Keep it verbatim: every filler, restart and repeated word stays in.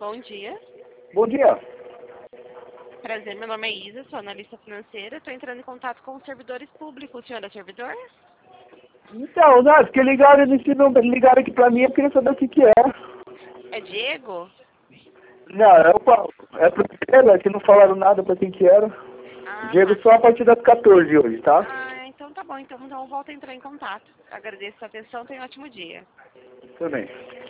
Bom dia. Bom dia. Prazer, meu nome é Isa, sou analista financeira. Estou entrando em contato com os servidores públicos. O senhor é servidor? Então, não, porque ligaram nesse número, ligaram aqui pra mim, eu queria saber o que que é. É Diego? Não, é o Paulo. É pro Diego, é que não falaram nada pra quem que era. Ah, Diego tá. só a partir das quatorze hoje, tá? Ah, então tá bom. Então, então eu volto a entrar em contato. Agradeço a atenção. Tenha um ótimo dia. Tudo bem.